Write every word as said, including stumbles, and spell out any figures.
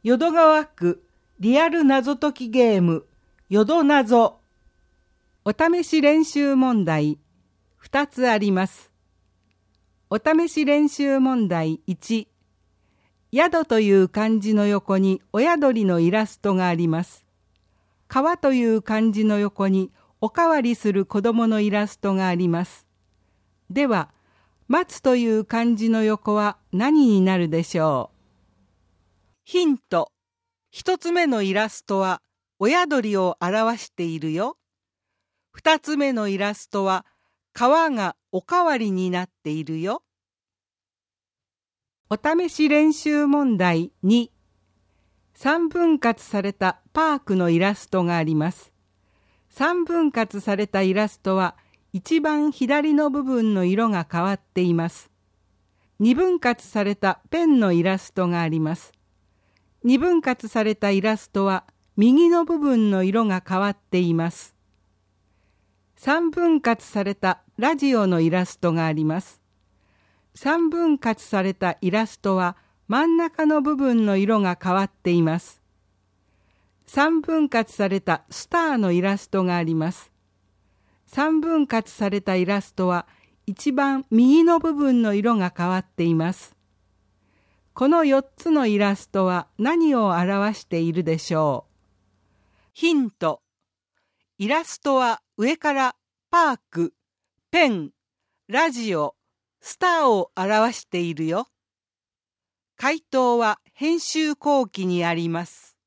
淀川区リアル謎解きゲーム淀謎。お試し練習問題ふたつあります。お試し練習問題いち、宿という漢字の横に親鳥のイラストがあります。川という漢字の横におかわりする子供のイラストがあります。では、松という漢字の横は何になるでしょう。ヒント。一つ目のイラストは親鳥を表しているよ。二つ目のイラストは川がおかわりになっているよ。お試し練習問題に、三分割されたパークのイラストがあります。三分割されたイラストは一番左の部分の色が変わっています。二分割されたペンのイラストがあります。二分割されたイラストは右の部分の色が変わっています。三分割されたラジオのイラストがあります。三分割されたイラストは真ん中の部分の色が変わっています。三分割されたスターのイラストがあります。三分割されたイラストは一番右の部分の色が変わっています。このよっつのイラストは何を表しているでしょう。ヒント。イラストは上からパーク、ペン、ラジオ、スターを表しているよ。回答は編集後記にあります。